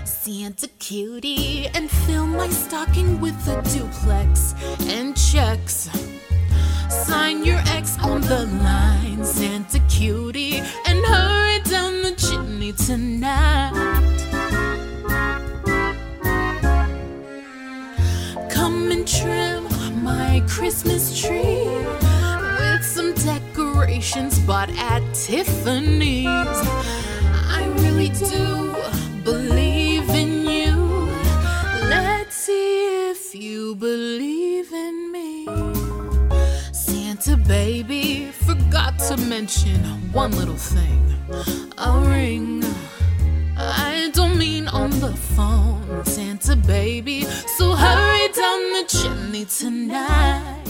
Santa cutie, and fill my stocking with a duplex and checks. Sign your ex on the line, Santa cutie, and hurry down the chimney tonight. Come and trim my Christmas tree with some decorations bought at Tiffany's. I really do believe in you. Let's see if you believe in me. Santa baby, forgot to mention one little thing. A ring. I don't mean on the phone, Santa baby. So hurry down the chimney tonight.